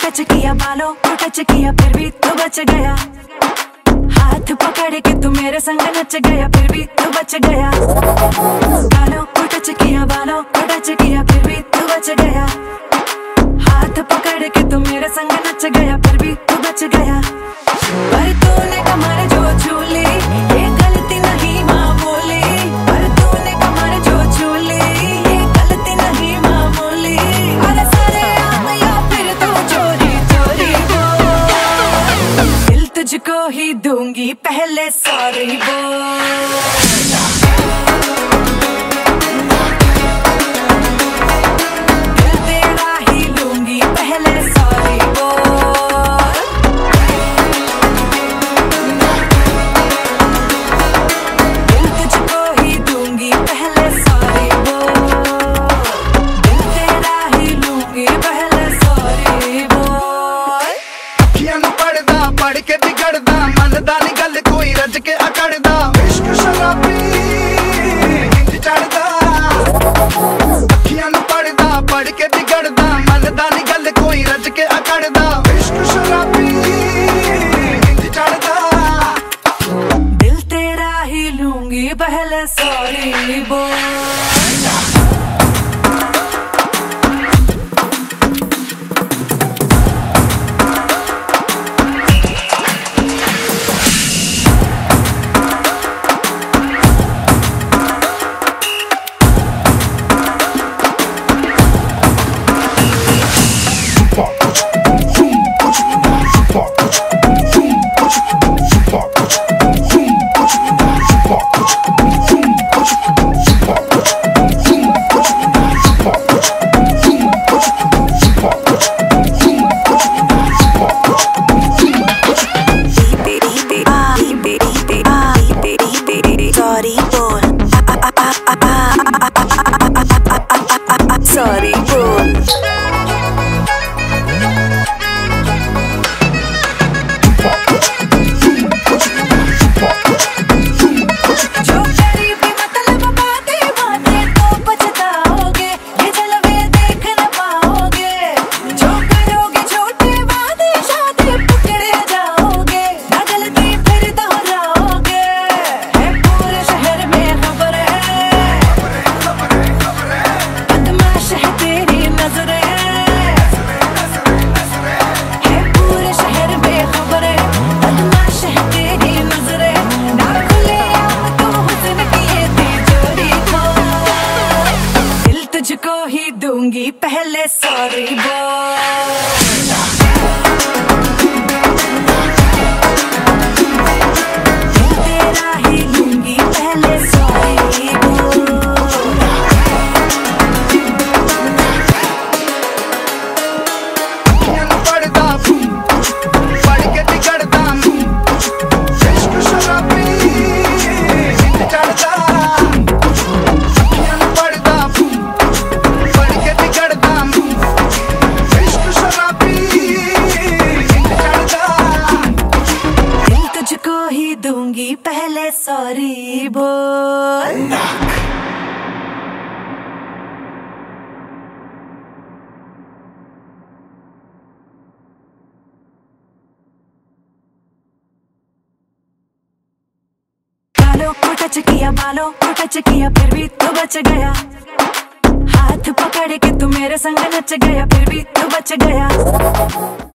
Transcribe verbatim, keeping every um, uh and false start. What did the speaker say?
Touch किया बालों को टच किया फिर भी तू बच गया। हाथ पकड़ के तू मेरे संग नच गया फिर भी तू बच गया। बालों को टच किया बालों को टच किया फिर भी तू बच गया। हाथ पकड़ के तू मेरे संग नच गया फिर भी तू बच गया। पर तूने कमर जो छू ली ये गलती नहीं मामूली। पर तूने कमर जो छू ली ये गलती नहीं मामूली। अरे सारे आम या फिर तू चोरी चोरी बोल। दिल तुझको ही दूंगी पहले सॉरी बोल। पढ़ के बिगड़दा मनदा नी गल कोई रज के अकड़दा। इश्क शराबी इंज चढ़दा अखियां नू पढ़दा पढ़ के बिगड़दा मनदा नी गल कोई रज के अकड़दा। इश्क शराबी इंज चढ़दा। दिल तेरा ही लूंगी पहले सॉरी बोल। Sorry, boy. जो करीबी मतलब बातें बातें तो पछताओगे। ये जलवे देख न पाओगे। जो करोगे छोटे वादे शादी पकड़े जाओगे। ना गलती फिर दोहराओगे। है पूरे शहर में खबर है बदमाश है तेरी नजरें। है पूरे शहर में खबर है बदमाश है तेरी नजरें। ना खुले आम तू हुस्न किए थी चोरी को। दिल तुझको ही दूंगी पहले सॉरी बोल। तेरा ही लूंगी पहले सॉरी बोल। अखियां नू पढ़दा पढ़ के बिगड़दा। इश्क शराबी इंज चढ़दा। अखियां नू पढ़दा पढ़ के बिगड़दा। इश्क शराबी इंज चढ़दा। दिल तुझको ही दूंगी पहले सॉरी बोल। बालों को टच किया बालों को टच किया फिर भी तू बच गया। हाथ पकड़ के तू मेरे संग नच गया फिर भी तू बच गया।